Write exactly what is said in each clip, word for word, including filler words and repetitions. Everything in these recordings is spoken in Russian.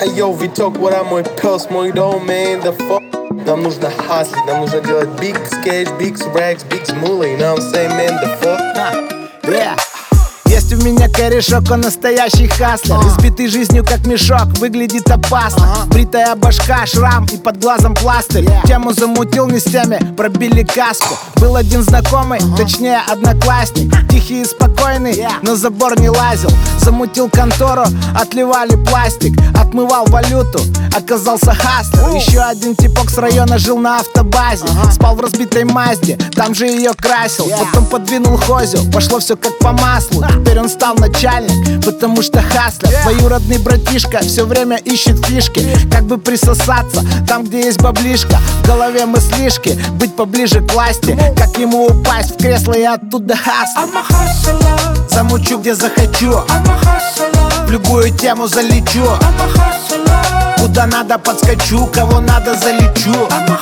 Йоу, Витек, what up, мой пес, мой дом, man, the fuck. Нам нужно хаслить, нам нужно делать big sketch, big rags, big smoothie, you know what I'm saying, man, the fuck. Yeah. Есть у меня корешок, он настоящий хаслер. Избитый жизнью как мешок, выглядит опасно. Бритая башка, шрам и под глазом пластырь. Тему замутил не с теми, пробили каску. Был один знакомый, точнее одноклассник. Тихий и спокойный, но забор не лазил. Замутил контору, отливали пластик. Отмывал валюту, оказался хаслер. Еще один типок с района жил на автобазе. Спал в разбитой Мазде, там же ее красил. Потом подвинул Хозю, пошло все как по маслу. Теперь он стал начальник, потому что хаслер. Двоюродный братишка все время ищет фишки. Как бы присосаться там, где есть баблишка. В голове мыслишки, быть поближе к власти. Как ему упасть в кресло и оттуда хаслер. Замучу, где захочу, в любую тему залечу. Куда надо подскочу, кого надо залечу.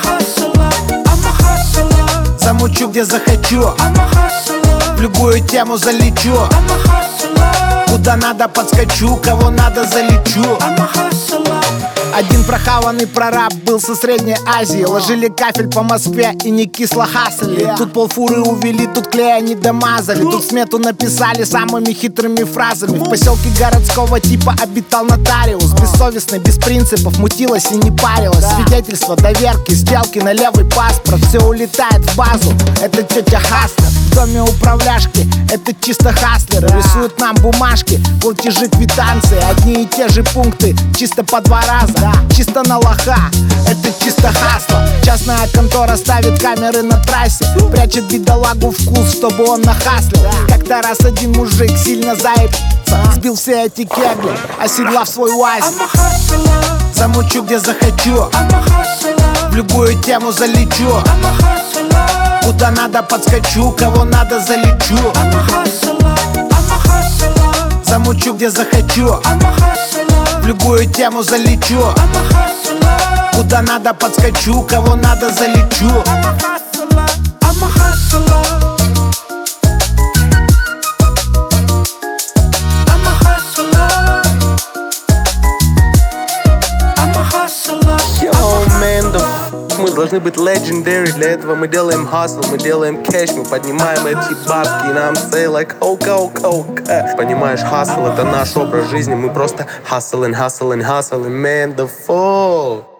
Замучу, где захочу, в любую тему залечу. Куда надо подскочу, кого надо залечу. Один прохаванный прораб был со Средней Азии. Ложили кафель по Москве и не кисло хаслили. Тут полфуры увели, тут клея не домазали. Тут смету написали самыми хитрыми фразами. В поселке городского типа обитал нотариус. Бессовестный, без принципов, мутилась и не парилась. Свидетельства, доверки, сделки на левый паспорт. Все улетает в базу, это тетя хаслер. В доме управляшки, это чисто хаслеры. Рисуют нам бумажки, платежи, квитанции. Одни и те же пункты, чисто по два раза. Чисто на лоха, это чисто хасло. Частная контора ставит камеры на трассе. Прячет бедолагу вкус, чтобы он нахаслил. Как-то раз один мужик сильно заебался. Сбил все эти кегли, оседлав свой УАЗик. Замучу, где захочу, в любую тему залечу. Куда надо подскочу, кого надо залечу. Замучу, где захочу, в любую тему залечу. Куда надо подскочу, кого надо залечу. Йоу, man, the f- мы должны быть legendary. Для этого мы делаем hustle, мы делаем кэш, мы поднимаем эти бабки. И нам say like ока, ока, ока. Понимаешь, hustle — это наш образ жизни. Мы просто hustling, hustling, hustling, man, the fuck.